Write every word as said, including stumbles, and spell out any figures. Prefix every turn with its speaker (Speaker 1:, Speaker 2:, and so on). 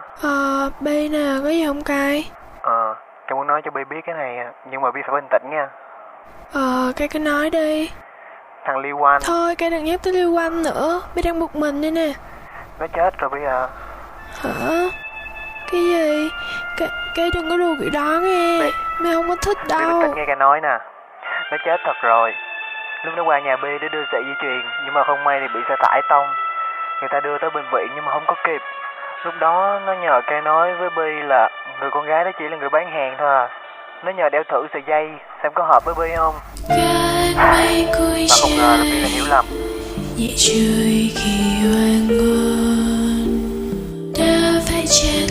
Speaker 1: Ờ, Bi nè, có gì không cay?
Speaker 2: Ờ, Cái muốn nói cho Bi biết cái này nhưng mà Bi phải bình tĩnh nha.
Speaker 1: Ờ, Cay cứ nói đi.
Speaker 2: Thằng Liêu Anh,
Speaker 1: Thôi, Cay đừng nhắc tới Lưu Anh nữa. Bi đang bực mình đây nè.
Speaker 2: nó chết rồi Bi à.
Speaker 1: Hả? Cái gì? Cay, Cay đừng có đùa kiểu đó nghe.
Speaker 2: Bi,
Speaker 1: Mẹ không có thích
Speaker 2: Bi bình
Speaker 1: đâu.
Speaker 2: tĩnh nghe cái nói nè. Nó chết thật rồi. Lúc nó qua nhà Bi để đưa sợi dây chuyền, nhưng mà không may thì bị xe tải tông. Người ta đưa tới bệnh viện nhưng mà không có kịp. Lúc đó nó nhờ cái nói với Bi là người con gái đó chỉ là người bán hàng thôi à. Nó nhờ đeo thử sợi dây xem có hợp với Bi không. Mà không ngờ là Bi là hiểu lầm.
Speaker 1: Nhẹ trời khi hoàng hôn đã phải chết